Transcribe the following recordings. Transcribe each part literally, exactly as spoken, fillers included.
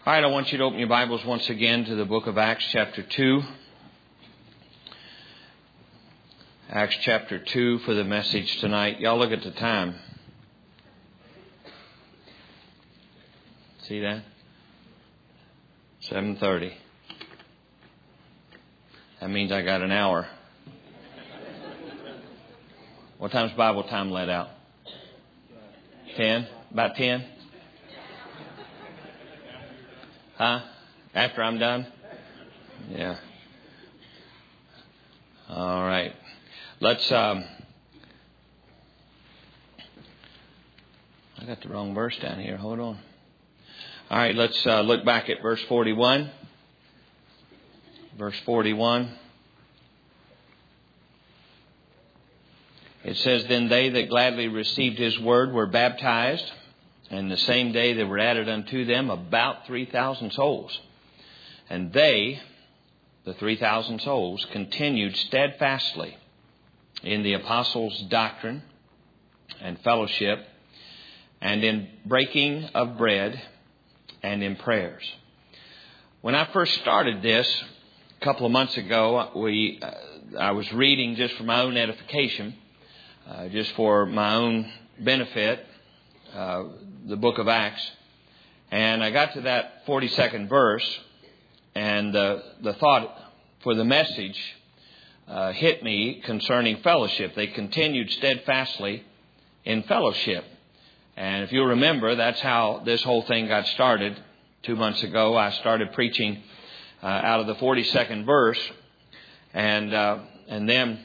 All right, I want you to open your Bibles once again to the book of Acts chapter two. Acts chapter two for the message tonight. Y'all look at the time. See that? seven thirty. That means I got an hour. What time's Bible time let out? ten? About ten? Huh? After I'm done? Yeah. All right. Let's, um, I got the wrong verse down here. Hold on. All right, let's uh, look back at verse forty-one. Verse forty-one. It says, Then they that gladly received his word were baptized, and the same day there were added unto them about three thousand souls. And they, the three thousand souls, continued steadfastly in the apostles' doctrine and fellowship, and in breaking of bread, and in prayers. When I first started this a couple of months ago, we uh, I was reading just for my own edification, uh, just for my own benefit, uh, the book of Acts. And I got to that forty-second verse, and uh, the thought for the message uh, hit me concerning fellowship. They continued steadfastly in fellowship. And if you remember, that's how this whole thing got started. Two months ago, I started preaching uh, out of the forty-second verse. And uh, and then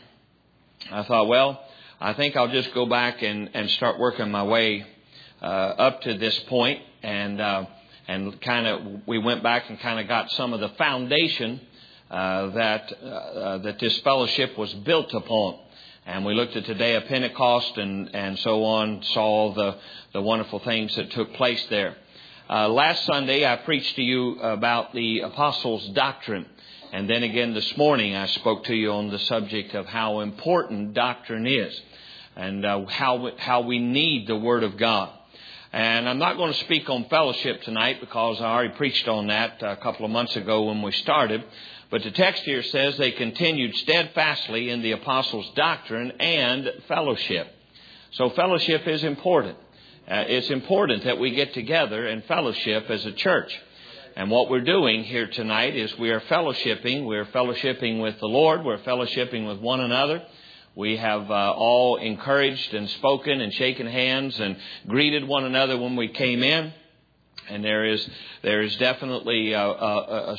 I thought, well, I think I'll just go back and, and start working my way uh, up to this point. And uh, and kind of we went back and kind of got some of the foundation uh, that uh, that this fellowship was built upon. And we looked at the day of Pentecost and, and so on, saw the, the wonderful things that took place there. Uh, last Sunday, I preached to you about the apostles' doctrine. And then again this morning, I spoke to you on the subject of how important doctrine is and uh, how, how we need the Word of God. And I'm not going to speak on fellowship tonight because I already preached on that a couple of months ago when we started. But the text here says they continued steadfastly in the apostles' doctrine and fellowship. So fellowship is important. Uh, it's important that we get together and fellowship as a church. And what we're doing here tonight is we are fellowshipping. We're fellowshipping with the Lord. We're fellowshipping with one another. We have uh, all encouraged and spoken and shaken hands and greeted one another when we came in. And there is there is definitely a, a,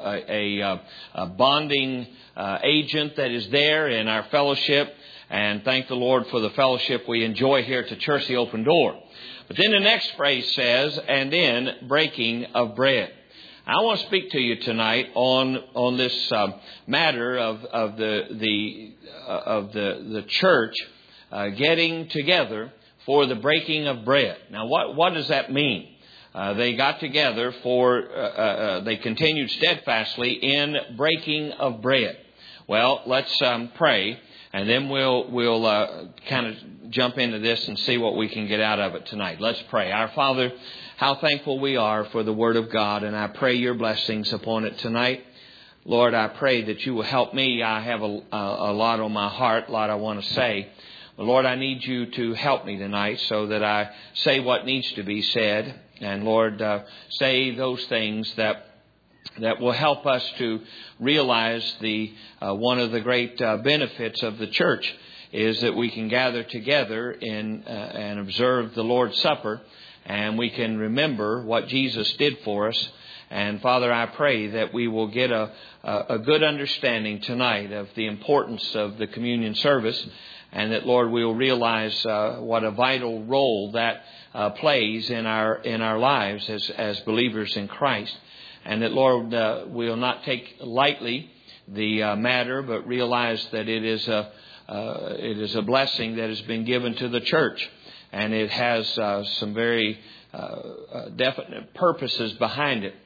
a, a, a bonding uh, agent that is there in our fellowship. And thank the Lord for the fellowship we enjoy here at the Church the Open Door. But then the next phrase says, and in breaking of bread. I want to speak to you tonight on on this um, matter of of the the uh, of the the church uh, getting together for the breaking of bread. Now, what what does that mean? Uh, they got together for, uh, uh, they continued steadfastly in breaking of bread. Well, let's um, pray, and then we'll we'll uh, kind of jump into this and see what we can get out of it tonight. Let's pray. Our Father, how thankful we are for the Word of God, and I pray your blessings upon it tonight. Lord, I pray that you will help me. I have a, a, a lot on my heart, a lot I want to say. But Lord, I need you to help me tonight so that I say what needs to be said. And Lord, uh, say those things that that will help us to realize the uh, one of the great uh, benefits of the church is that we can gather together in, uh, and observe the Lord's Supper, and we can remember what Jesus did for us. And Father, I pray that we will get a, a good understanding tonight of the importance of the communion service, and that, Lord, we will realize uh, what a vital role that uh, plays in our in our lives as as believers in Christ, and that, Lord, uh, we will not take lightly the uh, matter, but realize that it is a uh, it is a blessing that has been given to the church, and it has uh, some very uh, definite purposes behind it.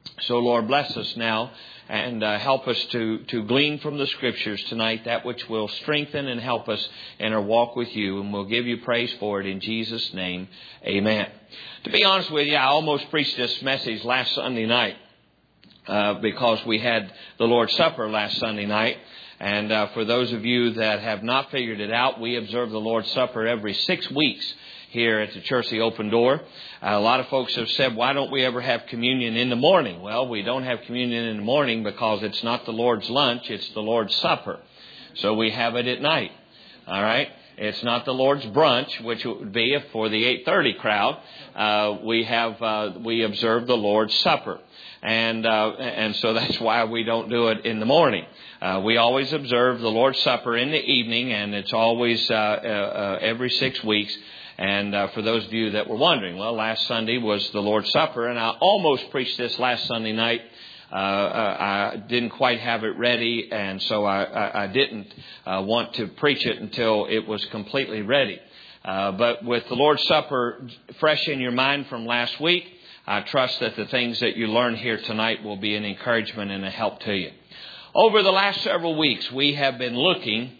So, Lord, bless us now and uh, help us to, to glean from the Scriptures tonight that which will strengthen and help us in our walk with you. And we'll give you praise for it in Jesus' name. Amen. To be honest with you, I almost preached this message last Sunday night uh, because we had the Lord's Supper last Sunday night. And uh, for those of you that have not figured it out, we observe the Lord's Supper every six weeks here at the Church of the Open Door. Uh, a lot of folks have said, why don't we ever have communion in the morning? Well, we don't have communion in the morning because it's not the Lord's lunch, it's the Lord's Supper. So we have it at night. All right? It's not the Lord's brunch, which it would be if for the eight thirty crowd. Uh, we have uh, we observe the Lord's Supper. And uh, and so that's why we don't do it in the morning. Uh, we always observe the Lord's Supper in the evening, and it's always uh, uh, uh, every six weeks. And uh, for those of you that were wondering, well, last Sunday was the Lord's Supper, and I almost preached this last Sunday night. Uh, I didn't quite have it ready, and so I, I, I didn't uh, want to preach it until it was completely ready. Uh, but with the Lord's Supper fresh in your mind from last week, I trust that the things that you learn here tonight will be an encouragement and a help to you. Over the last several weeks, we have been looking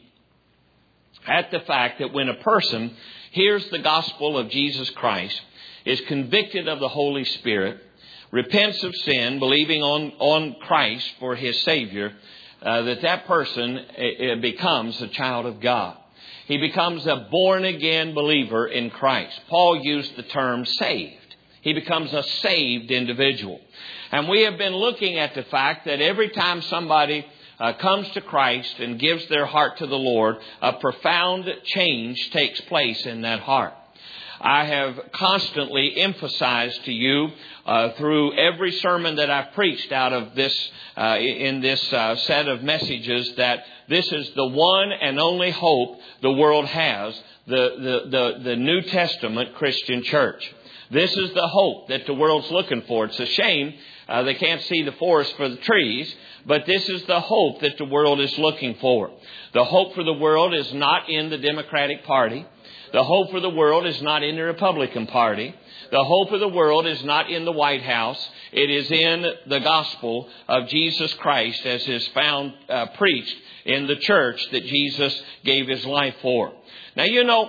at the fact that when a person hears the gospel of Jesus Christ, is convicted of the Holy Spirit, repents of sin, believing on, on Christ for his Savior, uh, that that person uh, becomes a child of God. He becomes a born-again believer in Christ. Paul used the term saved. He becomes a saved individual. And we have been looking at the fact that every time somebody uh, comes to Christ and gives their heart to the Lord, a profound change takes place in that heart. I have constantly emphasized to you uh, through every sermon that I've preached out of this, uh, in this uh, set of messages, that this is the one and only hope the world has, the, the, the, the New Testament Christian church. This is the hope that the world's looking for. It's a shame uh, they can't see the forest for the trees, but this is the hope that the world is looking for. The hope for the world is not in the Democratic Party. The hope for the world is not in the Republican Party. The hope of the world is not in the White House. It is in the gospel of Jesus Christ as is found uh, preached in the church that Jesus gave his life for. Now, you know,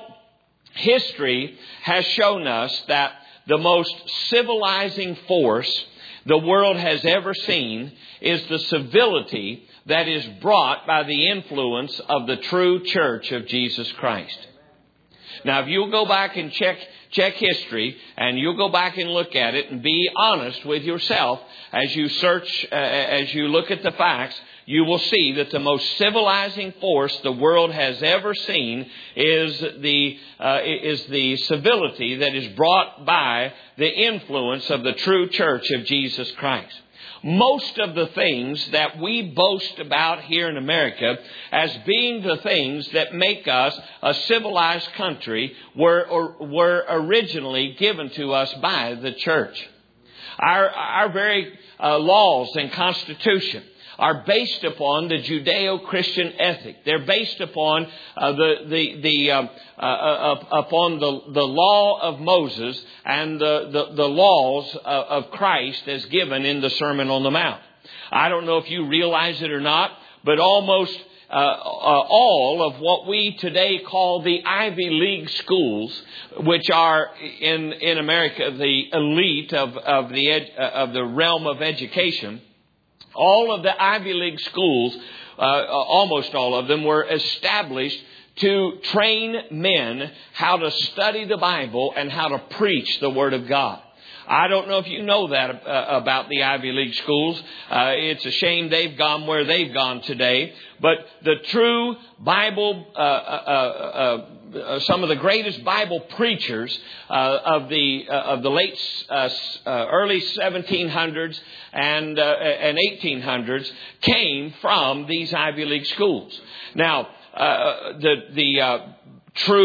history has shown us that the most civilizing force the world has ever seen is the civility that is brought by the influence of the true church of Jesus Christ. Now, if you'll go back and check check history, and you'll go back and look at it and be honest with yourself as you search, uh, as you look at the facts, you will see that the most civilizing force the world has ever seen is the uh, is the civility that is brought by the influence of the true church of Jesus Christ. Most of the things that we boast about here in America as being the things that make us a civilized country were, or, were originally given to us by the church. Our, our very uh, laws and constitution are based upon the Judeo-Christian ethic. They're based upon uh, the the the uh, uh, uh, upon the the law of Moses and the the, the laws of Christ as given in the Sermon on the Mount. I don't know if you realize it or not, but almost uh, uh, all of what we today call the Ivy League schools, which are in in America the elite of of the ed, uh, of the realm of education. All of the Ivy League schools, uh, almost all of them, were established to train men how to study the Bible and how to preach the Word of God. I don't know if you know that uh, about the Ivy League schools. Uh, it's a shame they've gone where they've gone today. But the true Bible, uh, uh, uh, uh, some of the greatest Bible preachers uh, of the uh, of the late uh, uh, early seventeen hundreds and uh, and eighteen hundreds came from these Ivy League schools. Now, uh, the the uh, true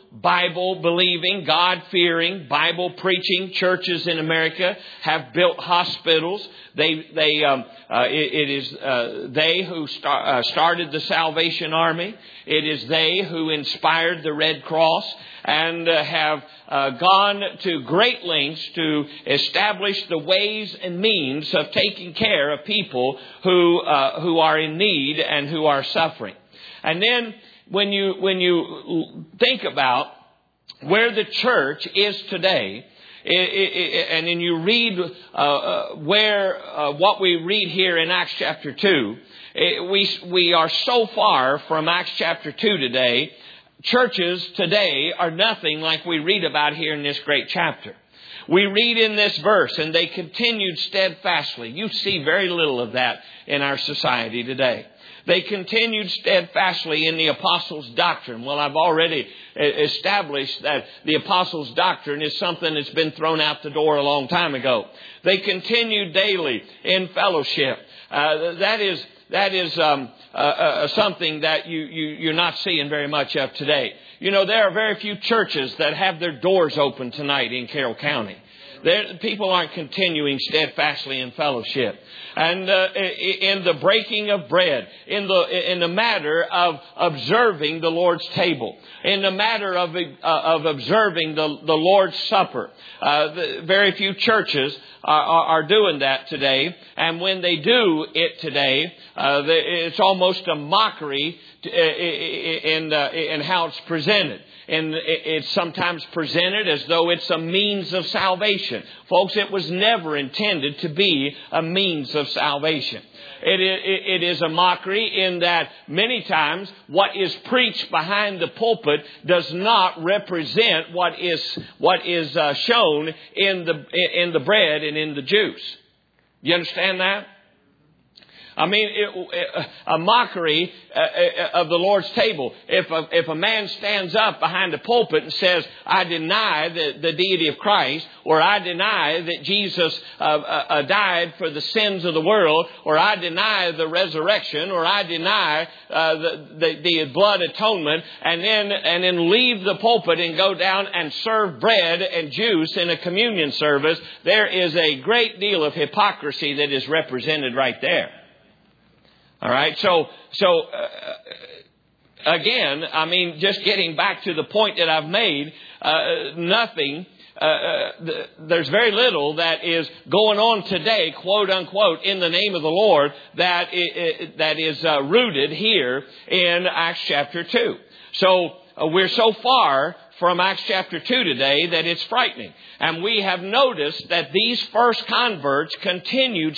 Bible-believing, God-fearing, Bible-preaching churches in America have built hospitals. They, they, um, uh, it, it is uh, they who star, uh, started the Salvation Army. It is they who inspired the Red Cross and uh, have uh, gone to great lengths to establish the ways and means of taking care of people who uh, who are in need and who are suffering. And then when you when you think about where the church is today, it, it, it, and then you read uh, uh, where uh, what we read here in Acts chapter two, it, we we are so far from Acts chapter two today. Churches today are nothing like we read about here in this great chapter. We read in this verse, and they continued steadfastly. You see very little of that in our society today. They continued steadfastly in the apostles' doctrine. Well, I've already established that the apostles' doctrine is something that's been thrown out the door a long time ago. They continued daily in fellowship. Uh, that is... That is um, uh, uh, something that you, you, you're not seeing very much of today. You know, there are very few churches that have their doors open tonight in Carroll County. There, people aren't continuing steadfastly in fellowship. And uh, in the breaking of bread, in the in the matter of observing the Lord's table, in the matter of uh, of observing the, the Lord's Supper. Uh, the, very few churches are, are, are doing that today. And when they do it today, uh, the, it's almost a mockery to, uh, in, uh, in how it's presented. And it's sometimes presented as though it's a means of salvation. Folks, it was never intended to be a means of salvation. It, it, it is a mockery in that many times what is preached behind the pulpit does not represent what is what is uh, shown in the in the bread and in the juice. You understand that? I mean, it, it, a mockery uh, of the Lord's table. If a, if a man stands up behind the pulpit and says, I deny the, the deity of Christ, or I deny that Jesus uh, uh, died for the sins of the world, or I deny the resurrection, or I deny uh, the, the, the blood atonement, and then, and then leave the pulpit and go down and serve bread and juice in a communion service, there is a great deal of hypocrisy that is represented right there. All right. So, so, uh, again, I mean, just getting back to the point that I've made, uh, nothing, uh, uh, there's very little that is going on today, quote unquote, in the name of the Lord that is, that is uh, rooted here in Acts chapter two. So uh, we're so far from Acts chapter two today that it's frightening. And we have noticed that these first converts continued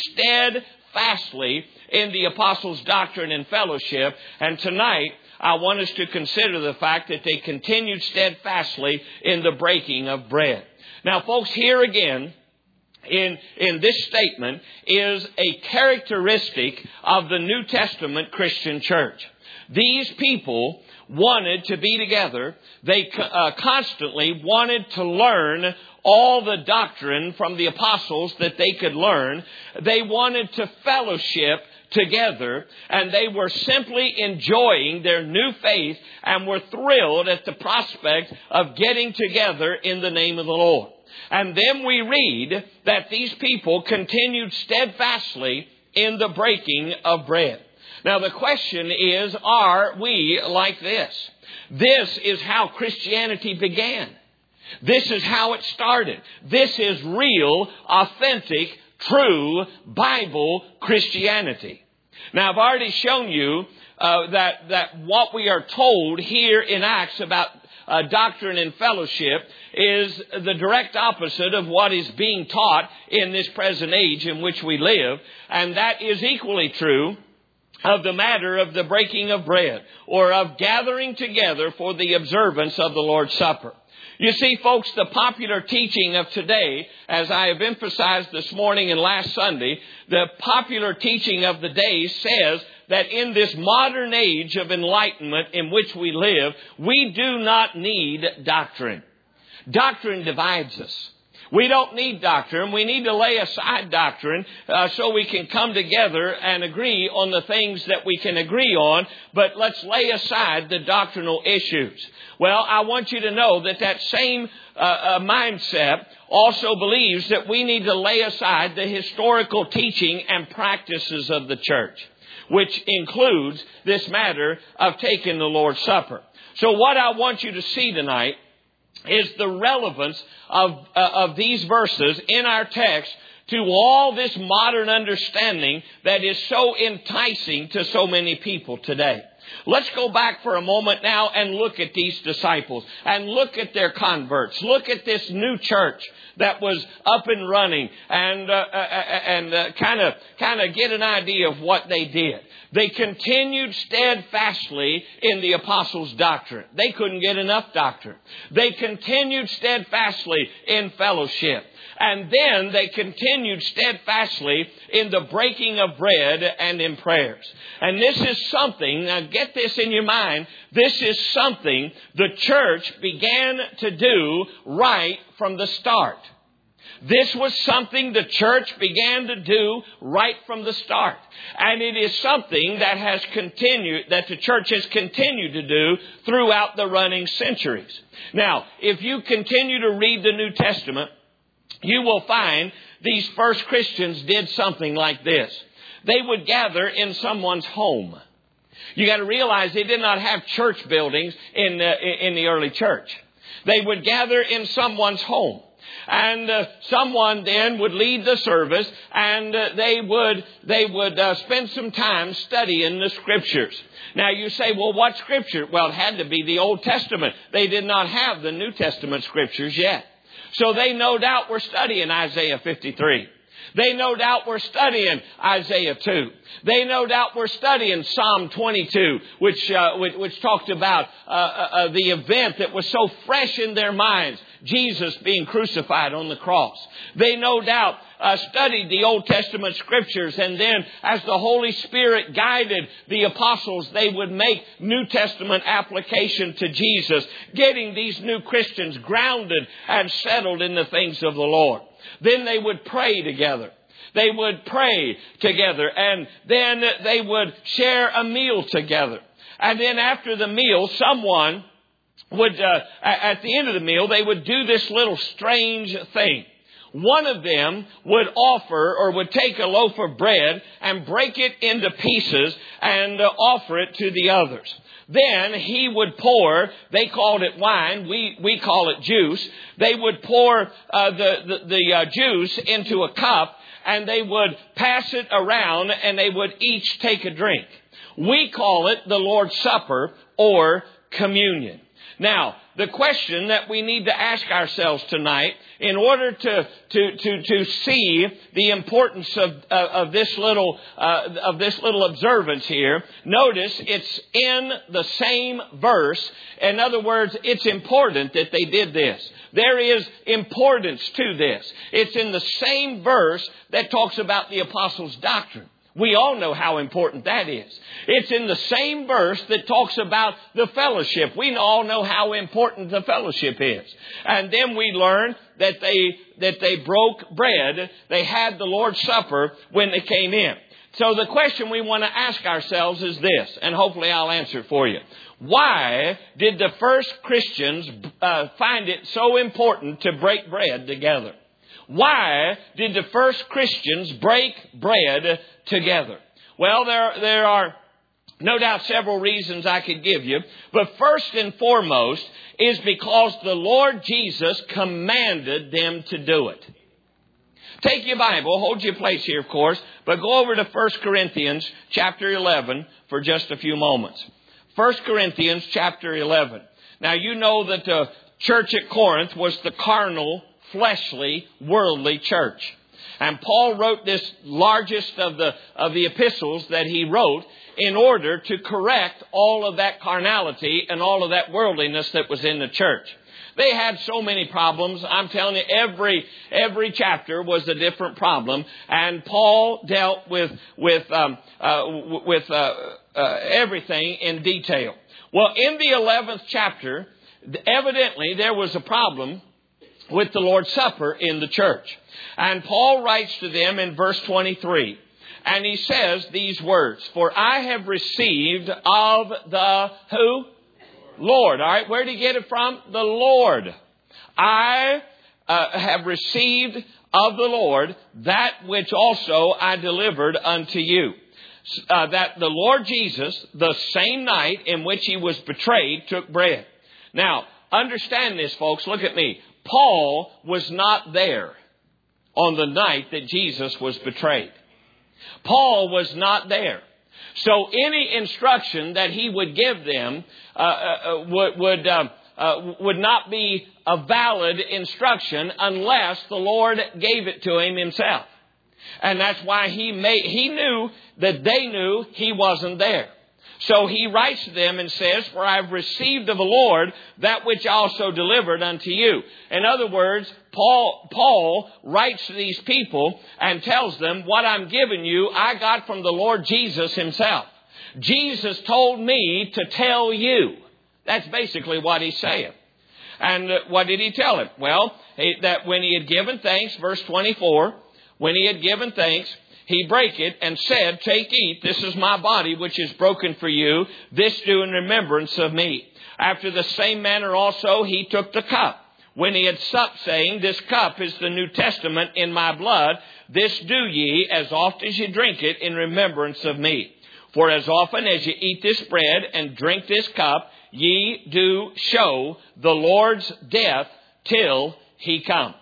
steadfastly in the apostles' doctrine and fellowship. And tonight, I want us to consider the fact that they continued steadfastly in the breaking of bread. Now, folks, here again, in, in this statement, is a characteristic of the New Testament Christian church. These people wanted to be together. They uh, constantly wanted to learn all the doctrine from the apostles that they could learn. They wanted to fellowship together, and they were simply enjoying their new faith and were thrilled at the prospect of getting together in the name of the Lord. And then we read that these people continued steadfastly in the breaking of bread. Now the question is, are we like this? This is how Christianity began. This is how it started. This is real, authentic, true Bible Christianity. Now, I've already shown you uh, that that what we are told here in Acts about uh, doctrine and fellowship is the direct opposite of what is being taught in this present age in which we live, and that is equally true of the matter of the breaking of bread, or of gathering together for the observance of the Lord's Supper. You see, folks, the popular teaching of today, as I have emphasized this morning and last Sunday, the popular teaching of the day says that in this modern age of enlightenment in which we live, we do not need doctrine. Doctrine divides us. We don't need doctrine. We need to lay aside doctrine uh, so we can come together and agree on the things that we can agree on. But let's lay aside the doctrinal issues. Well, I want you to know that that same uh, uh, mindset also believes that we need to lay aside the historical teaching and practices of the church, which includes this matter of taking the Lord's Supper. So what I want you to see tonight is the relevance of, uh, of these verses in our text to all this modern understanding that is so enticing to so many people today. Let's go back for a moment now and look at these disciples and look at their converts. Look at this new church that was up and running and uh, uh, and uh, kind of kind of get an idea of what they did. They continued steadfastly in the apostles' doctrine. They couldn't get enough doctrine. They continued steadfastly in fellowship. And then they continued steadfastly in the breaking of bread and in prayers. And this is something, now get this in your mind, this is something the church began to do right from the start. This was something the church began to do right from the start. And it is something that has continued, that the church has continued to do throughout the running centuries. Now, if you continue to read the New Testament, you will find these first Christians did something like this. They would gather in someone's home. You got to realize they did not have church buildings in the, in the early church. They would gather in someone's home. And uh, someone then would lead the service, and uh, they would they would uh, spend some time studying the Scriptures. Now you say, well, what Scripture? Well, it had to be the Old Testament. They did not have the New Testament Scriptures yet. So they no doubt were studying Isaiah fifty-three. They no doubt were studying Isaiah two. They no doubt were studying Psalm twenty-two, which uh, which, which talked about uh, uh, the event that was so fresh in their minds, Jesus being crucified on the cross. They no doubt uh, studied the Old Testament Scriptures, and then as the Holy Spirit guided the apostles, they would make New Testament application to Jesus, getting these new Christians grounded and settled in the things of the Lord. Then they would pray together. They would pray together, and then they would share a meal together. And then after the meal, someone would, uh, at the end of the meal, they would do this little strange thing. One of them would offer or would take a loaf of bread and break it into pieces and uh, offer it to the others. Then he would pour, they called it wine, we we call it juice. They would pour uh, the, the, the uh, juice into a cup, and they would pass it around, and they would each take a drink. We call it the Lord's Supper or communion. Now, the question that we need to ask ourselves tonight, in order to to to, to see the importance of uh, of this little uh, of this little observance here, notice it's in the same verse. In other words, it's important that they did this. There is importance to this. It's in the same verse that talks about the apostles' doctrine. We all know how important that is. It's in the same verse that talks about the fellowship. We all know how important the fellowship is. And then we learn that they that they broke bread. They had the Lord's Supper when they came in. So the question we want to ask ourselves is this, and hopefully I'll answer it for you. Why did the first Christians uh, find it so important to break bread together? Why did the first Christians break bread together? Well, there, there are no doubt several reasons I could give you. But first and foremost is because the Lord Jesus commanded them to do it. Take your Bible, hold your place here, of course, but go over to First Corinthians chapter eleven for just a few moments. First Corinthians chapter eleven. Now, you know that the church at Corinth was the carnal, fleshly, worldly church. And Paul wrote this largest of the of the epistles that he wrote in order to correct all of that carnality and all of that worldliness that was in the church. They had so many problems. I'm telling you, every every chapter was a different problem, and Paul dealt with with um, uh, with uh, uh, everything in detail. Well, in the eleventh chapter, evidently there was a problem with the Lord's Supper in the church. And Paul writes to them in verse twenty-three. And he says these words, for I have received of the who? Lord. All right, where did he get it from? The Lord. I uh, have received of the Lord that which also I delivered unto you. Uh, that the Lord Jesus, the same night in which he was betrayed, took bread. Now, understand this, folks. Look at me. Paul was not there on the night that Jesus was betrayed. Paul was not there. So any instruction that he would give them uh, uh, would would, uh, uh, would not be a valid instruction unless the Lord gave it to him himself. And that's why he made, he knew that they knew he wasn't there. So he writes to them and says, for I have received of the Lord that which I also delivered unto you. In other words, Paul, Paul writes to these people and tells them, what I'm giving you, I got from the Lord Jesus himself. Jesus told me to tell you. That's basically what he's saying. And what did he tell him? Well, that when he had given thanks, verse twenty-four, when he had given thanks, he brake it and said, take, eat, this is my body which is broken for you. This do in remembrance of me. After the same manner also he took the cup, when he had supped, saying, this cup is the New Testament in my blood. This do ye as oft as ye drink it in remembrance of me. For as often as ye eat this bread and drink this cup, ye do show the Lord's death till he come.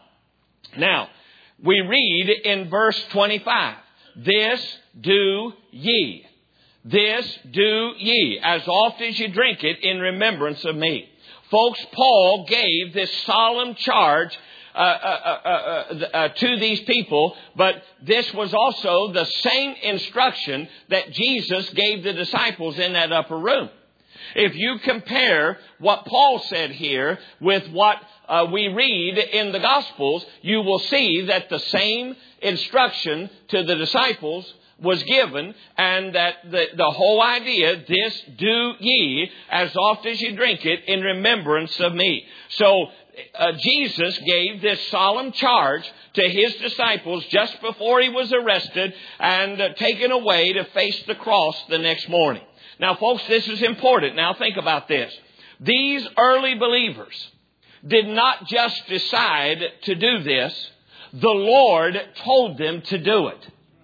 Now, we read in verse twenty-five, this do ye. This do ye, as oft as you drink it in remembrance of me. Folks, Paul gave this solemn charge uh, uh, uh, uh, uh, to these people, but this was also the same instruction that Jesus gave the disciples in that upper room. If you compare what Paul said here with what uh, we read in the Gospels, you will see that the same instruction to the disciples was given, and that the, the whole idea, this do ye as oft as you drink it in remembrance of me. So uh, Jesus gave this solemn charge to his disciples just before he was arrested and uh, taken away to face the cross the next morning. Now, folks, this is important. Now, think about this. These early believers did not just decide to do this. The Lord told them to do it.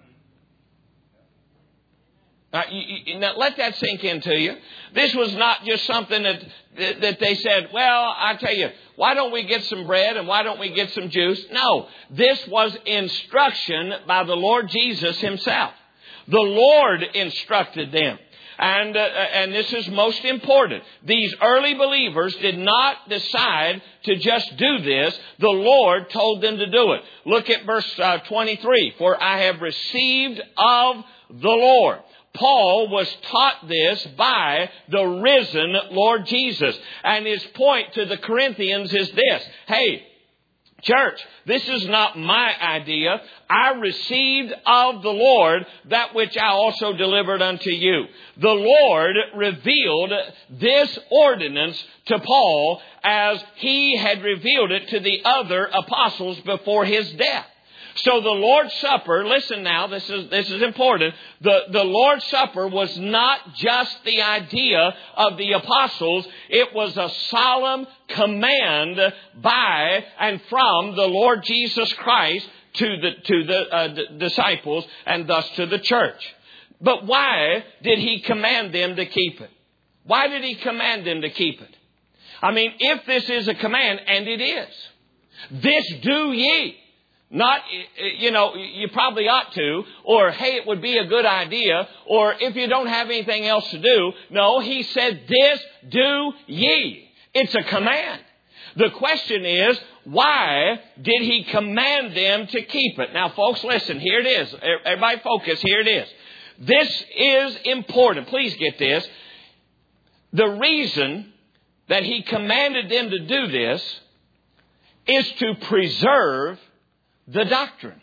Now, you, you, now, let that sink into you. This was not just something that, that they said, well, I tell you, why don't we get some bread and why don't we get some juice? No, this was instruction by the Lord Jesus himself. The Lord instructed them. And, uh, and this is most important. These early believers did not decide to just do this. The Lord told them to do it. Look at verse uh, twenty-three. For I have received of the Lord. Paul was taught this by the risen Lord Jesus. And his point to the Corinthians is this. Hey, church, this is not my idea. I received of the Lord that which I also delivered unto you. The Lord revealed this ordinance to Paul as he had revealed it to the other apostles before his death. So the Lord's Supper, listen now, this is this is important. The, the Lord's Supper was not just the idea of the apostles. It was a solemn command by and from the Lord Jesus Christ to the, to the uh, d- disciples and thus to the church. But why did he command them to keep it? Why did he command them to keep it? I mean, if this is a command, and it is, this do ye. Not, you know, you probably ought to, or hey, it would be a good idea, or if you don't have anything else to do. No, he said, this do ye. It's a command. The question is, why did he command them to keep it? Now, folks, listen, here it is. Everybody focus, here it is. This is important. Please get this. The reason that he commanded them to do this is to preserve the doctrine.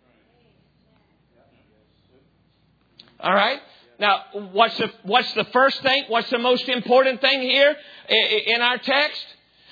All right? Now, what's the, what's the first thing? What's the most important thing here in our text?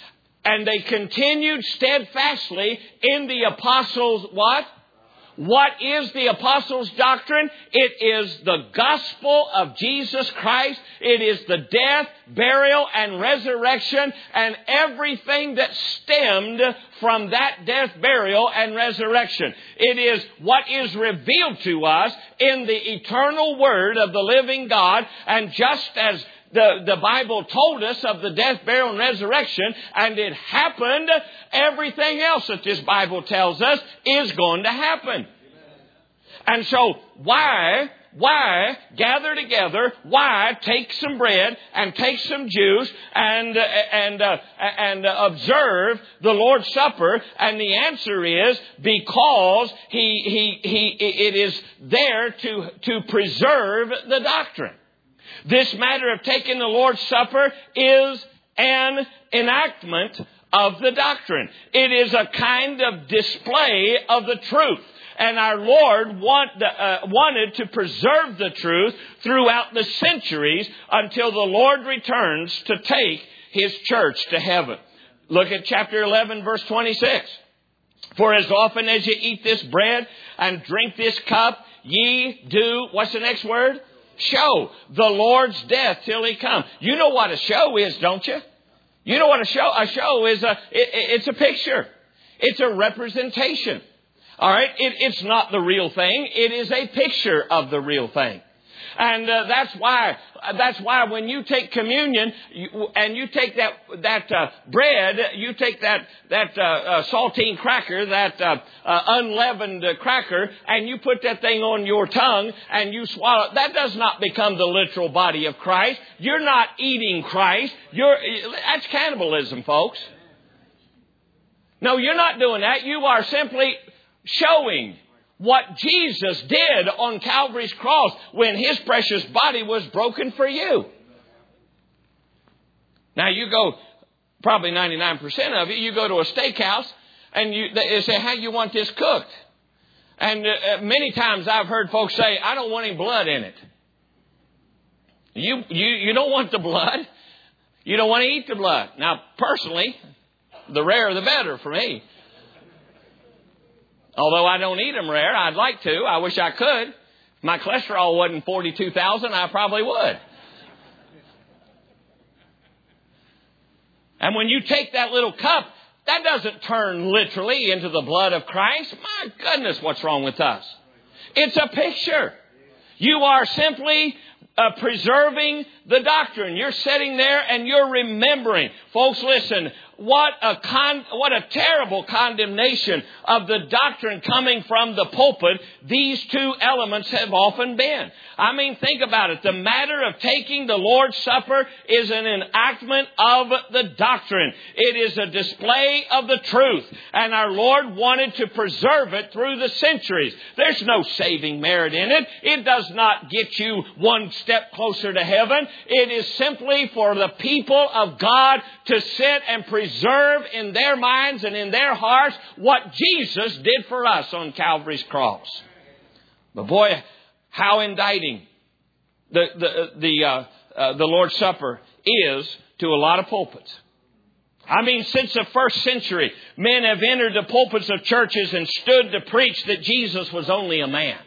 And they continued steadfastly in the apostles' what? What is the apostles' doctrine? It is the gospel of Jesus Christ. It is the death, burial, and resurrection, and everything that stemmed from that death, burial, and resurrection. It is what is revealed to us in the eternal Word of the living God. And just as The, the Bible told us of the death, burial, and resurrection, and it happened, everything else that this Bible tells us is going to happen. And so, why, why gather together? Why take some bread and take some juice and, and, uh, and uh, observe the Lord's Supper? And the answer is because he, he, he, it is there to, to preserve the doctrine. This matter of taking the Lord's Supper is an enactment of the doctrine. It is a kind of display of the truth. And our Lord want, uh, wanted to preserve the truth throughout the centuries until the Lord returns to take His church to heaven. Look at chapter eleven, verse twenty-six. For as often as you eat this bread and drink this cup, ye do, what's the next word? Show the Lord's death till He come. You know what a show is, don't you? You know what a show, a show is, a, it, it's a picture. It's a representation. All right. It, it's not the real thing. It is a picture of the real thing. And uh, that's why, that's why when you take communion you, and you take that, that uh, bread, you take that, that uh, uh, saltine cracker, that uh, uh, unleavened uh, cracker, and you put that thing on your tongue and you swallow it, that does not become the literal body of Christ. You're not eating Christ. You're, that's cannibalism, folks. No, you're not doing that. You are simply showing what Jesus did on Calvary's cross when His precious body was broken for you. Now you go, probably ninety-nine percent of you, you go to a steakhouse and you, they say, how do you want this cooked? And uh, many times I've heard folks say, I don't want any blood in it. You, you, you don't want the blood. You don't want to eat the blood. Now, personally, the rarer the better for me. Although I don't eat them rare, I'd like to. I wish I could. If my cholesterol wasn't forty-two thousand, I probably would. And when you take that little cup, that doesn't turn literally into the blood of Christ. My goodness, what's wrong with us? It's a picture. You are simply uh, preserving the doctrine. You're sitting there and you're remembering. Folks, listen. What a con- what a terrible condemnation of the doctrine coming from the pulpit these two elements have often been. I mean, think about it. The matter of taking the Lord's Supper is an enactment of the doctrine. It is a display of the truth. And our Lord wanted to preserve it through the centuries. There's no saving merit in it. It does not get you one step closer to heaven. It is simply for the people of God to sit and preserve Preserve in their minds and in their hearts what Jesus did for us on Calvary's cross. But boy, how indicting the the the uh, uh, the Lord's Supper is to a lot of pulpits. I mean, since the first century, men have entered the pulpits of churches and stood to preach that Jesus was only a man.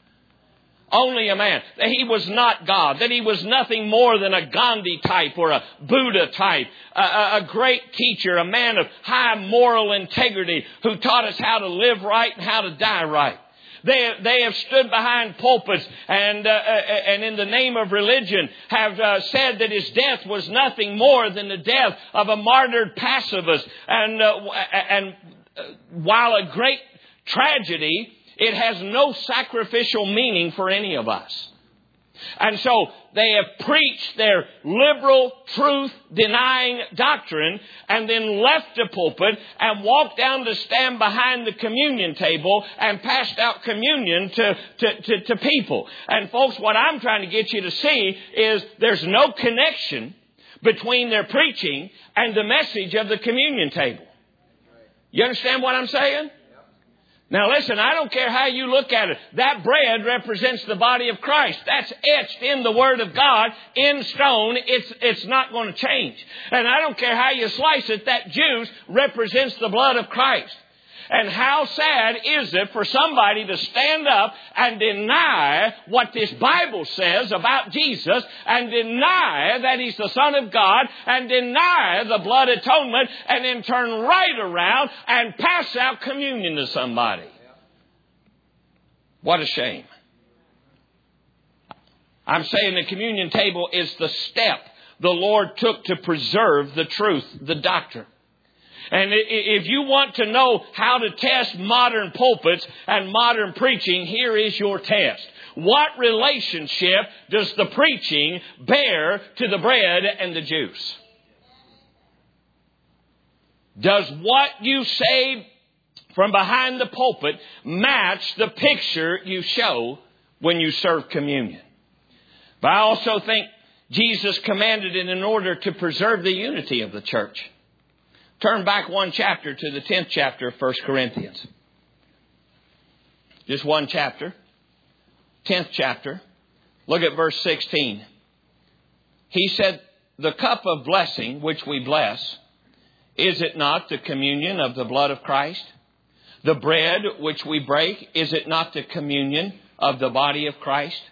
Only a man. That He was not God. That He was nothing more than a Gandhi type or a Buddha type. A, a, a great teacher, a man of high moral integrity who taught us how to live right and how to die right. They, they have stood behind pulpits and, uh, and in the name of religion have uh, said that His death was nothing more than the death of a martyred pacifist. And, uh, and uh, while a great tragedy, it has no sacrificial meaning for any of us. And so they have preached their liberal, truth-denying doctrine and then left the pulpit and walked down to stand behind the communion table and passed out communion to, to, to, to people. And folks, what I'm trying to get you to see is there's no connection between their preaching and the message of the communion table. You understand what I'm saying? Now listen, I don't care how you look at it. That bread represents the body of Christ. That's etched in the Word of God in stone. It's, it's not going to change. And I don't care how you slice it. That juice represents the blood of Christ. And how sad is it for somebody to stand up and deny what this Bible says about Jesus, and deny that He's the Son of God, and deny the blood atonement, and then turn right around and pass out communion to somebody. What a shame. I'm saying the communion table is the step the Lord took to preserve the truth, the doctrine. And if you want to know how to test modern pulpits and modern preaching, here is your test. What relationship does the preaching bear to the bread and the juice? Does what you say from behind the pulpit match the picture you show when you serve communion? But I also think Jesus commanded it in order to preserve the unity of the church. Turn back one chapter to the tenth chapter of First Corinthians. Just one chapter. tenth chapter. Look at verse sixteen. He said, the cup of blessing which we bless, is it not the communion of the blood of Christ? The bread which we break, is it not the communion of the body of Christ?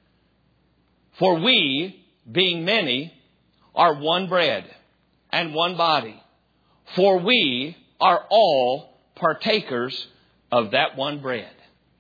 For we, being many, are one bread and one body. For we are all partakers of that one bread.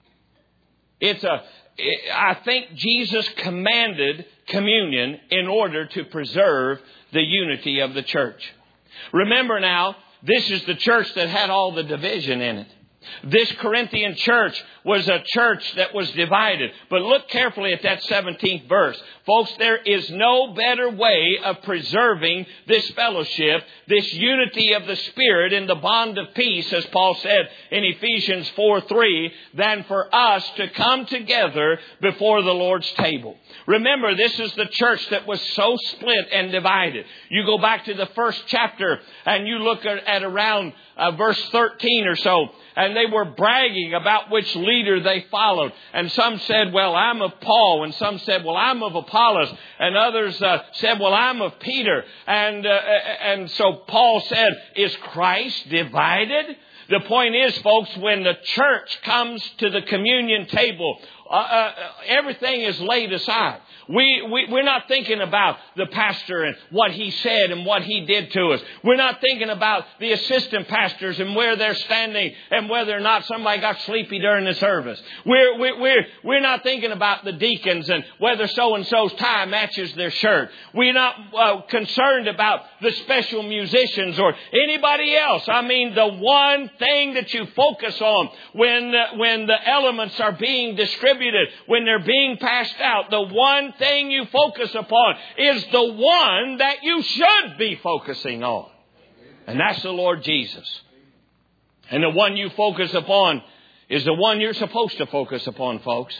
It's a, I think Jesus commanded communion in order to preserve the unity of the church. Remember now, this is the church that had all the division in it. This Corinthian church was a church that was divided. But look carefully at that seventeenth verse. Folks, there is no better way of preserving this fellowship, this unity of the Spirit in the bond of peace, as Paul said in Ephesians four three, than for us to come together before the Lord's table. Remember, this is the church that was so split and divided. You go back to the first chapter and you look at, at around uh, verse thirteen or so, and they were bragging about which leader they followed. And some said, well, I'm of Paul. And some said, well, I'm of Apollos. And others uh, said, well, I'm of Peter. And, uh, and so Paul said, is Christ divided? The point is, folks, when the church comes to the communion table, uh, uh, everything is laid aside. We, we, we're not thinking about the pastor and what he said and what he did to us. We're not thinking about the assistant pastors and where they're standing and whether or not somebody got sleepy during the service. We're, we're, we're, we're not thinking about the deacons and whether so-and-so's tie matches their shirt. We're not uh, concerned about the special musicians or anybody else. I mean, the one thing that you focus on when, uh, when the elements are being distributed, when they're being passed out, the one thing you focus upon is the one that you should be focusing on. And that's the Lord Jesus. And the one you focus upon is the one you're supposed to focus upon, folks.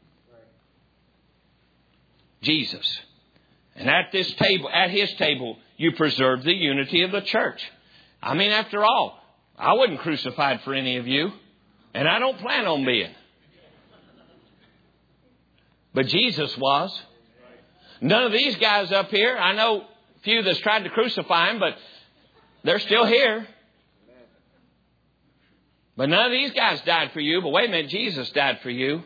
Jesus. And at this table, at His table, you preserve the unity of the church. I mean, after all, I wasn't crucified for any of you, and I don't plan on being. But Jesus was. None of these guys up here, I know a few that's tried to crucify Him, but they're still here. But none of these guys died for you. But wait a minute, Jesus died for you.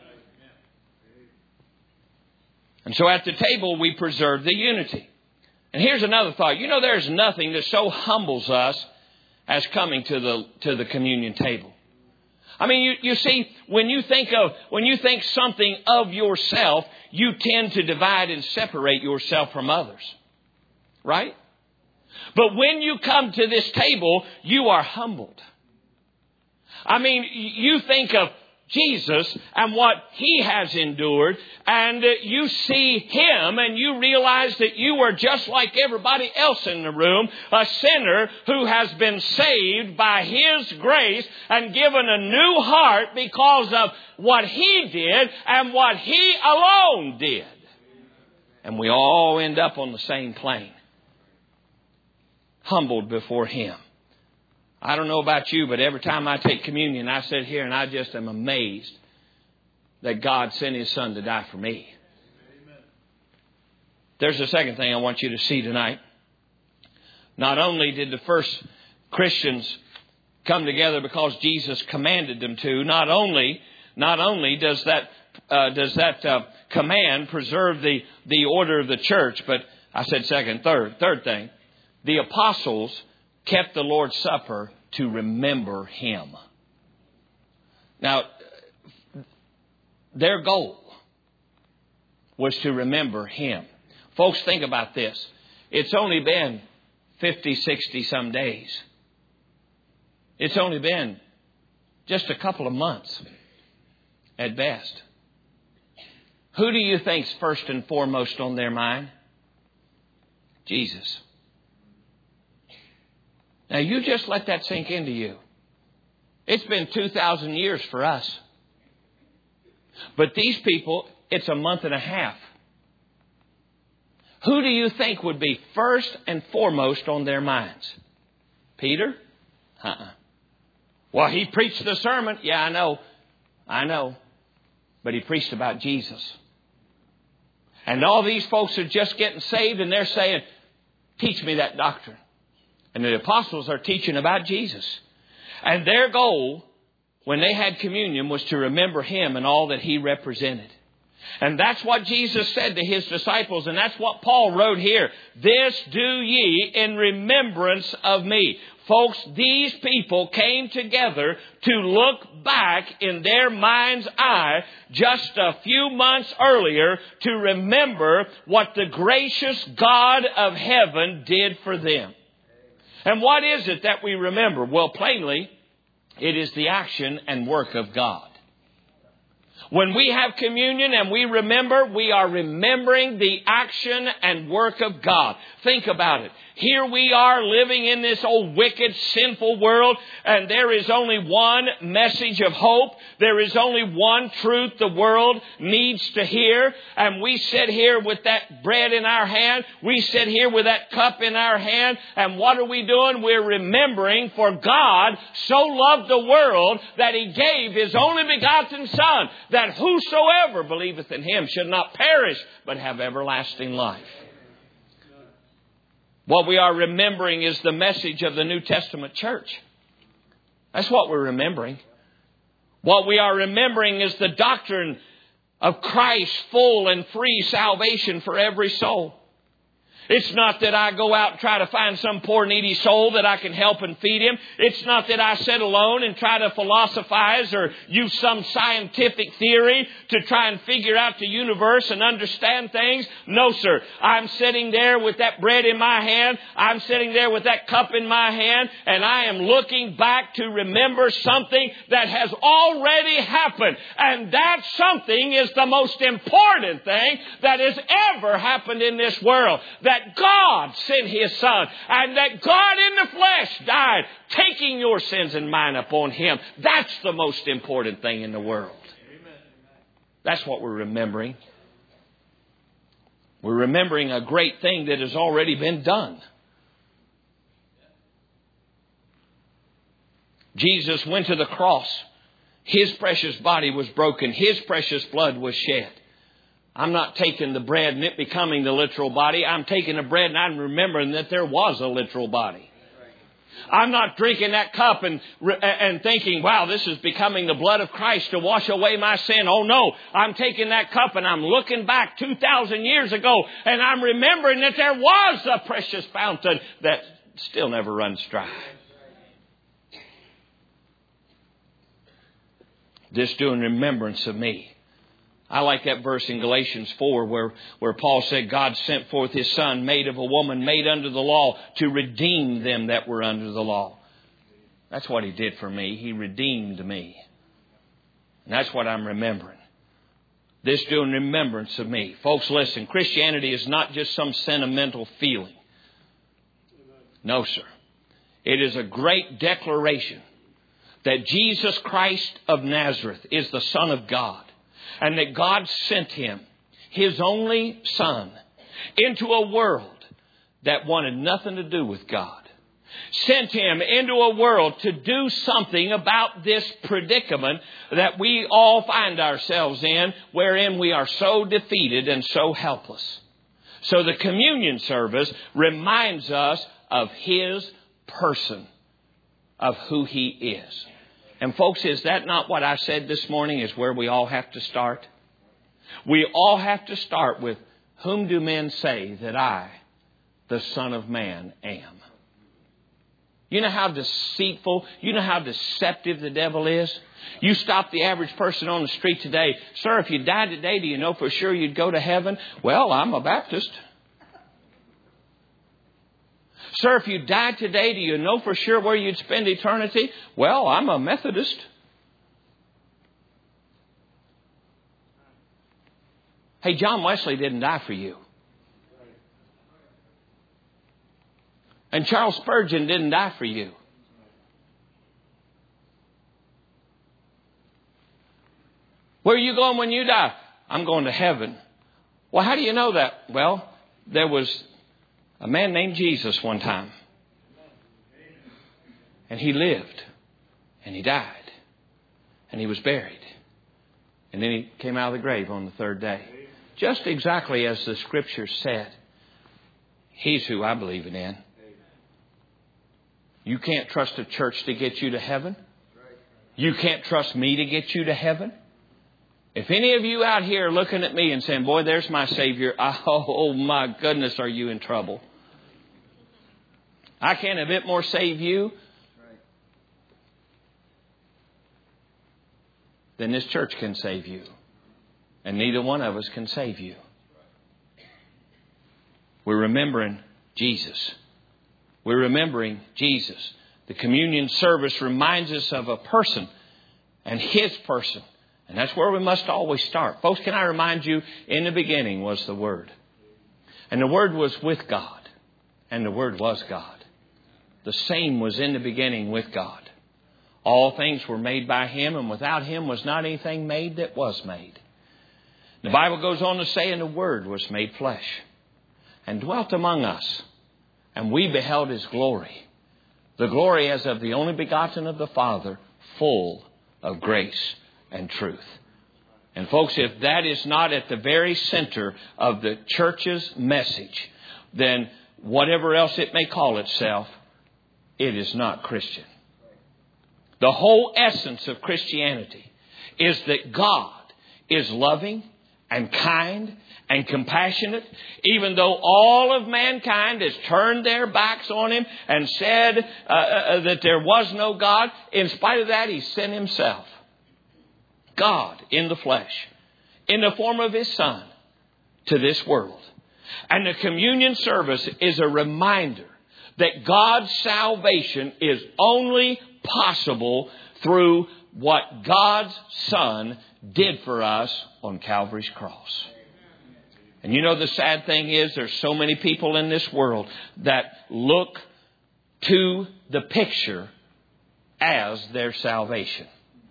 And so at the table, we preserve the unity. And here's another thought. You know, there's nothing that so humbles us as coming to the to the communion table. I mean, you, you see, when you think of, when you think something of yourself, you tend to divide and separate yourself from others. Right? But when you come to this table, you are humbled. I mean, you think of Jesus and what He has endured, and you see Him and you realize that you are just like everybody else in the room, a sinner who has been saved by His grace and given a new heart because of what He did and what He alone did. And we all end up on the same plane, humbled before Him. I don't know about you, but every time I take communion, I sit here and I just am amazed that God sent His Son to die for me. Amen. There's the second thing I want you to see tonight. Not only did the first Christians come together because Jesus commanded them to, not only, not only does that, uh, does that uh, command preserve the, the order of the church, but I said second, third, third thing, the apostles kept the Lord's Supper to remember Him. Now, their goal was to remember Him. Folks, think about this. It's only been fifty, sixty some days. It's only been just a couple of months at best. Who do you think's first and foremost on their mind? Jesus. Now, you just let that sink into you. It's been two thousand years for us. But these people, it's a month and a half. Who do you think would be first and foremost on their minds? Peter? Uh-uh. Well, he preached the sermon. Yeah, I know. I know. But he preached about Jesus. And all these folks are just getting saved and they're saying, teach me that doctrine. And the apostles are teaching about Jesus. And their goal when they had communion was to remember Him and all that He represented. And that's what Jesus said to His disciples. And that's what Paul wrote here. This do ye in remembrance of me. Folks, these people came together to look back in their mind's eye just a few months earlier to remember what the gracious God of heaven did for them. And what is it that we remember? Well, plainly, it is the action and work of God. When we have communion and we remember, we are remembering the action and work of God. Think about it. Here we are living in this old wicked, sinful world, and there is only one message of hope. There is only one truth the world needs to hear. And we sit here with that bread in our hand. We sit here with that cup in our hand. And what are we doing? We're remembering, for God so loved the world that He gave His only begotten Son, that whosoever believeth in Him should not perish, but have everlasting life. What we are remembering is the message of the New Testament church. That's what we're remembering. What we are remembering is the doctrine of Christ's full and free salvation for every soul. It's not that I go out and try to find some poor needy soul that I can help and feed him. It's not that I sit alone and try to philosophize or use some scientific theory to try and figure out the universe and understand things. No, sir. I'm sitting there with that bread in my hand. I'm sitting there with that cup in my hand. And I am looking back to remember something that has already happened. And that something is the most important thing that has ever happened in this world. That That God sent His Son, and that God in the flesh died, taking your sins and mine upon Him. That's the most important thing in the world. Amen. That's what we're remembering. We're remembering a great thing that has already been done. Jesus went to the cross. His precious body was broken. His precious blood was shed. I'm not taking the bread and it becoming the literal body. I'm taking the bread and I'm remembering that there was a literal body. I'm not drinking that cup and and thinking, wow, this is becoming the blood of Christ to wash away my sin. Oh, no. I'm taking that cup and I'm looking back two thousand years ago and I'm remembering that there was a precious fountain that still never runs dry. This doing remembrance of me. I like that verse in Galatians four where, where Paul said God sent forth His Son, made of a woman, made under the law, to redeem them that were under the law. That's what He did for me. He redeemed me. And that's what I'm remembering. This doing remembrance of me. Folks, listen, Christianity is not just some sentimental feeling. No, sir. It is a great declaration that Jesus Christ of Nazareth is the Son of God. And that God sent Him, His only Son, into a world that wanted nothing to do with God. sent Him into a world to do something about this predicament that we all find ourselves in, wherein we are so defeated and so helpless. So the communion service reminds us of His person, of who He is. And folks, is that not what I said this morning is where we all have to start? We all have to start with, whom do men say that I, the Son of Man, am? You know how deceitful, you know how deceptive the devil is? You stop the average person on the street today. Sir, if you died today, do you know for sure you'd go to heaven? Well, I'm a Baptist. Sir, if you died today, do you know for sure where you'd spend eternity? Well, I'm a Methodist. Hey, John Wesley didn't die for you. And Charles Spurgeon didn't die for you. Where are you going when you die? I'm going to heaven. Well, how do you know that? Well, there was a man named Jesus one time. And he lived. And he died. And he was buried. And then he came out of the grave on the third day. Just exactly as the Scripture said. He's who I believe in. You can't trust a church to get you to heaven. You can't trust me to get you to heaven. If any of you out here are looking at me and saying, boy, there's my Savior. Oh, my goodness, are you in trouble? I can't a bit more save you than this church can save you. And neither one of us can save you. We're remembering Jesus. We're remembering Jesus. The communion service reminds us of a person and His person. And that's where we must always start. Folks, can I remind you, in the beginning was the Word. And the Word was with God. And the Word was God. The same was in the beginning with God. All things were made by Him, and without Him was not anything made that was made. The Bible goes on to say, and the Word was made flesh and dwelt among us. And we beheld His glory. The glory as of the only begotten of the Father, full of grace and truth. And folks, if that is not at the very center of the church's message, then whatever else it may call itself, it is not Christian. The whole essence of Christianity is that God is loving and kind and compassionate, even though all of mankind has turned their backs on Him and said uh, uh, that there was no God. In spite of that, He sent Himself, God in the flesh, in the form of His Son, to this world. And the communion service is a reminder that God's salvation is only possible through what God's Son did for us on Calvary's cross. And you know, the sad thing is there's so many people in this world that look to the picture as their salvation.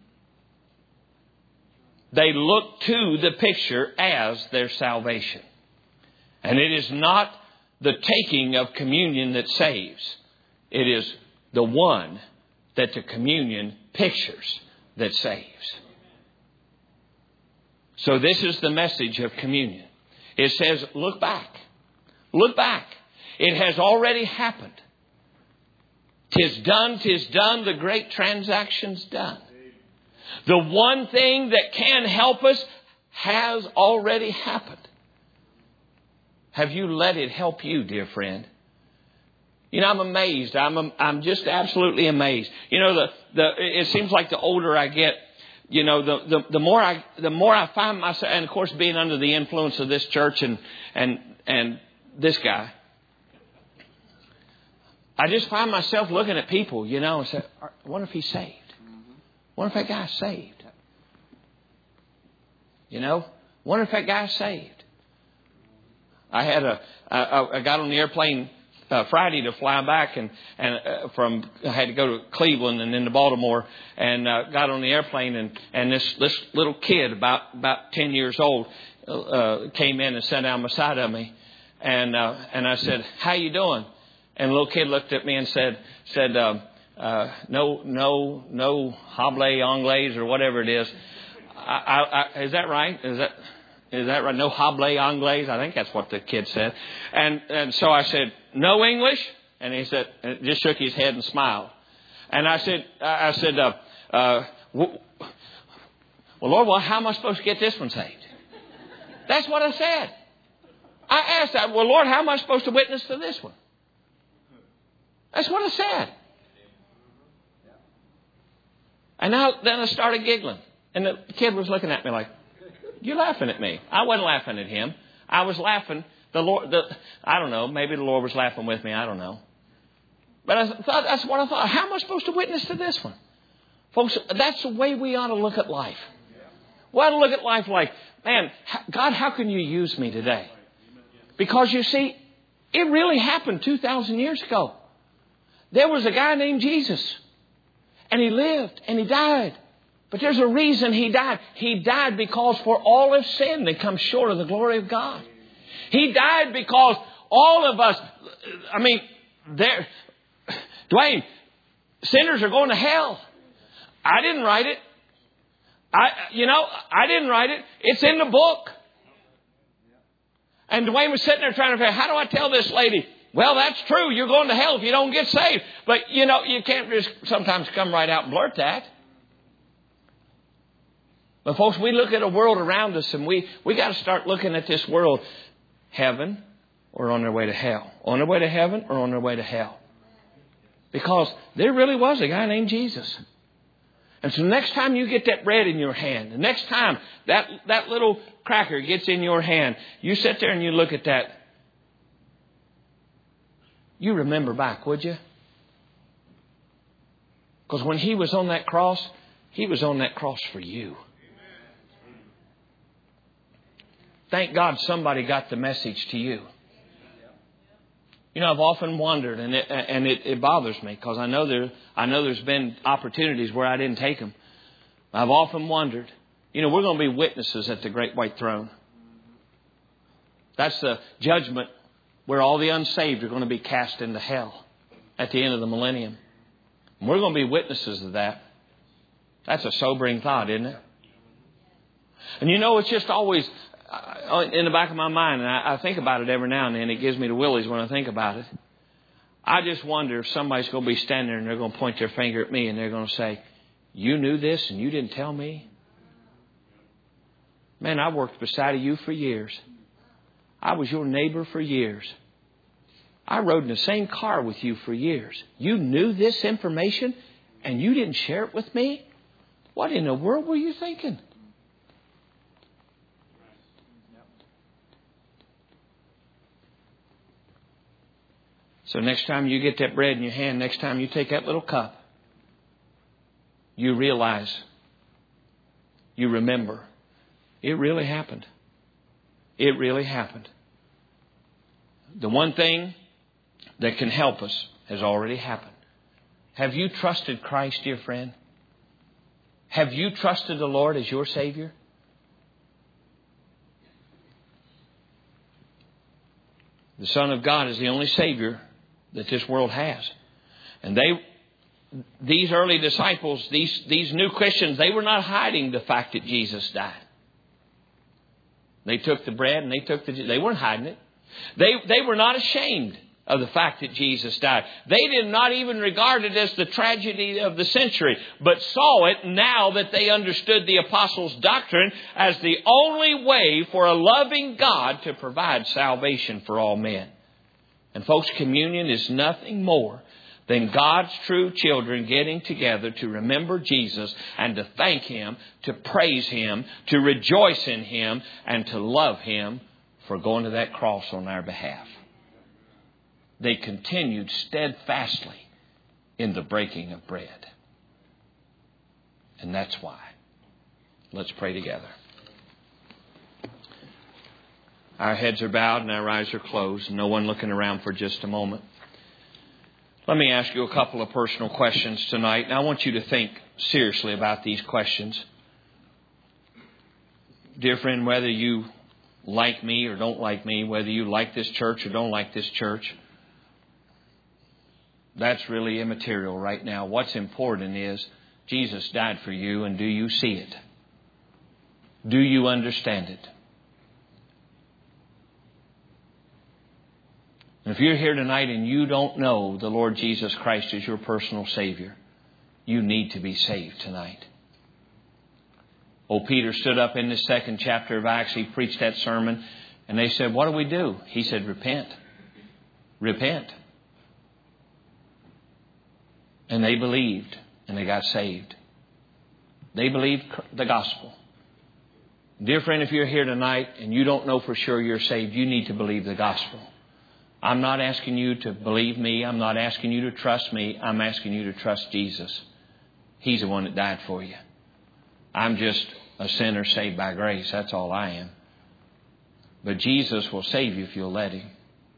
They look to the picture as their salvation. And it is not the taking of communion that saves. It is the one that the communion pictures that saves. So this is the message of communion. It says, look back. Look back. It has already happened. 'Tis done, 'tis done, the great transaction's done. The one thing that can help us has already happened. Have you let it help you, dear friend? You know, I'm amazed. I'm I'm just absolutely amazed. You know, the the it seems like the older I get, you know, the, the, the more I the more I find myself, and of course being under the influence of this church and and and this guy, I just find myself looking at people, you know, and say, I wonder if he's saved. I wonder if that guy's saved. You know, I wonder if that guy's saved. I had a I, I got on the airplane Uh, Friday to fly back and and uh, from I had to go to Cleveland and then to Baltimore, and uh, got on the airplane, and and this this little kid about about ten years old uh, came in and sat down beside of me, and uh, and I said, "How you doing?" And the little kid looked at me and said, said, uh, uh, no, no, no hable anglaise or whatever it is. I, I, I, is that right? Is that, is that right? No hable anglaise? I think that's what the kid said. And, and so I said, no English? And he said, and just shook his head and smiled. And I said, I said, uh, uh, well, Lord, well, how am I supposed to get this one saved? That's what I said. I asked that, well, Lord, how am I supposed to witness to this one? That's what I said. And now, then I started giggling. And the kid was looking at me like, you're laughing at me. I wasn't laughing at him. I was laughing. The Lord, the, I don't know, maybe the Lord was laughing with me. I don't know. But I thought, that's what I thought. How am I supposed to witness to this one? Folks, that's the way we ought to look at life. We ought to look at life like, man, God, how can you use me today? Because you see, it really happened two thousand years ago. There was a guy named Jesus. And he lived and he died. But there's a reason he died. He died because for all have sinned and come short of the glory of God. He died because all of us, I mean, there, Dwayne, sinners are going to hell. I didn't write it. I, you know, I didn't write it. It's in the book. And Dwayne was sitting there trying to figure, how do I tell this lady? Well, that's true. You're going to hell if you don't get saved. But, you know, you can't just sometimes come right out and blurt that. But, folks, we look at a world around us and we, we got to start looking at this world. Heaven or on their way to hell. On their way to heaven or on their way to hell. Because there really was a guy named Jesus. And so next time you get that bread in your hand, the next time that, that little cracker gets in your hand, you sit there and you look at that. You remember back, would you? Because when he was on that cross, he was on that cross for you. Thank God somebody got the message to you. You know, I've often wondered, and it, and it, it bothers me because I know there, I know there's been opportunities where I didn't take them. I've often wondered, you know, we're going to be witnesses at the great white throne. That's the judgment where all the unsaved are going to be cast into hell at the end of the millennium. And we're going to be witnesses of that. That's a sobering thought, isn't it? And you know, it's just always in the back of my mind, and I, I think about it every now and then. It gives me the willies when I think about it. I just wonder if somebody's going to be standing there and they're going to point their finger at me and they're going to say, you knew this and you didn't tell me? Man, I worked beside of you for years. I was your neighbor for years. I rode in the same car with you for years. You knew this information and you didn't share it with me? What in the world were you thinking? So next time you get that bread in your hand, next time you take that little cup, you realize, you remember, it really happened. It really happened. The one thing that can help us has already happened. Have you trusted Christ, dear friend? Have you trusted the Lord as your Savior? The Son of God is the only Savior that this world has. And they, these early disciples, these, these new Christians, they were not hiding the fact that Jesus died. They took the bread and they took the, they weren't hiding it. They, they were not ashamed of the fact that Jesus died. They did not even regard it as the tragedy of the century, but saw it now that they understood the apostles' doctrine as the only way for a loving God to provide salvation for all men. And folks, communion is nothing more than God's true children getting together to remember Jesus and to thank Him, to praise Him, to rejoice in Him, and to love Him for going to that cross on our behalf. They continued steadfastly in the breaking of bread. And that's why. Let's pray together. Our heads are bowed and our eyes are closed. No one looking around for just a moment. Let me ask you a couple of personal questions tonight. And I want you to think seriously about these questions. Dear friend, whether you like me or don't like me, whether you like this church or don't like this church, That's really immaterial right now. What's important is Jesus died for you, and do you see it? Do you understand it? If you're here tonight and you don't know the Lord Jesus Christ as your personal Savior, you need to be saved tonight. Old Peter stood up in the second chapter of Acts. He preached that sermon, and they said, "What do we do?" He said, "Repent. Repent." And they believed, and they got saved. They believed the gospel. Dear friend, if you're here tonight and you don't know for sure you're saved, you need to believe the gospel. I'm not asking you to believe me. I'm not asking you to trust me. I'm asking you to trust Jesus. He's the one that died for you. I'm just a sinner saved by grace. That's all I am. But Jesus will save you if you'll let Him.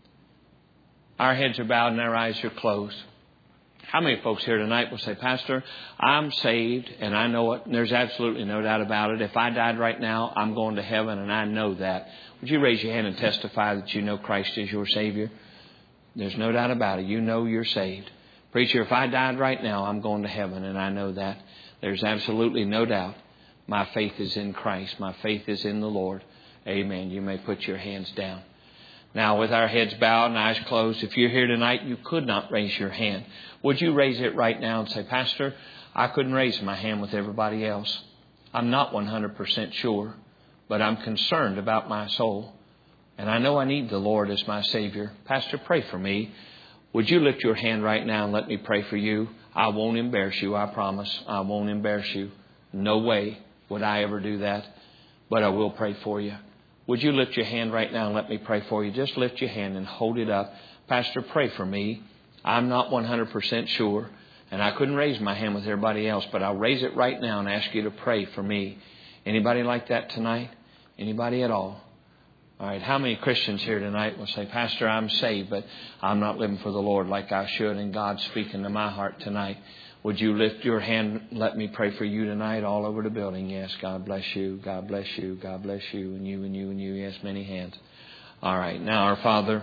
Our heads are bowed and our eyes are closed. How many folks here tonight will say, "Pastor, I'm saved and I know it, and there's absolutely no doubt about it. If I died right now, I'm going to heaven and I know that." Would you raise your hand and testify that you know Christ is your Savior? There's no doubt about it. You know you're saved. "Preacher, if I died right now, I'm going to heaven and I know that." There's absolutely no doubt. My faith is in Christ. My faith is in the Lord. Amen. You may put your hands down. Now, with our heads bowed and eyes closed, if you're here tonight, you could not raise your hand. Would you raise it right now and say, "Pastor, I couldn't raise my hand with everybody else. I'm not one hundred percent sure, but I'm concerned about my soul. And I know I need the Lord as my Savior. Pastor, pray for me." Would you lift your hand right now and let me pray for you? I won't embarrass you, I promise. I won't embarrass you. No way would I ever do that, but I will pray for you. Would you lift your hand right now and let me pray for you? Just lift your hand and hold it up. "Pastor, pray for me. I'm not one hundred percent sure, and I couldn't raise my hand with everybody else, but I'll raise it right now and ask you to pray for me." Anybody like that tonight? Anybody at all? All right. How many Christians here tonight will say, "Pastor, I'm saved, but I'm not living for the Lord like I should, and God's speaking to my heart tonight"? Would you lift your hand and let me pray for you tonight all over the building? Yes, God bless you. God bless you. God bless you. And you and you and you. Yes, many hands. All right. Now, our Father,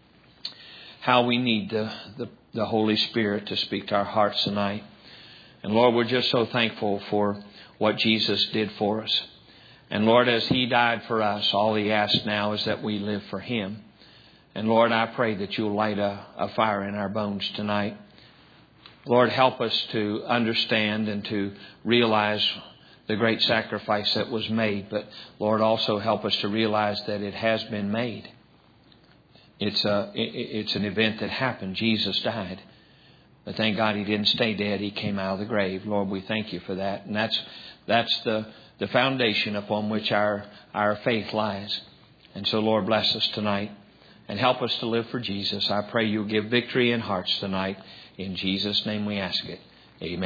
how we need the, the, the Holy Spirit to speak to our hearts tonight. And Lord, we're just so thankful for what Jesus did for us. And Lord, as He died for us, all He asks now is that we live for Him. And Lord, I pray that you'll light a, a fire in our bones tonight. Lord, help us to understand and to realize the great sacrifice that was made. But Lord, also help us to realize that it has been made. It's a, it's an event that happened. Jesus died. But thank God He didn't stay dead. He came out of the grave. Lord, we thank you for that. And that's that's the, the foundation upon which our, our faith lies. And so, Lord, bless us tonight and help us to live for Jesus. I pray you'll give victory in hearts tonight. In Jesus' name we ask it. Amen.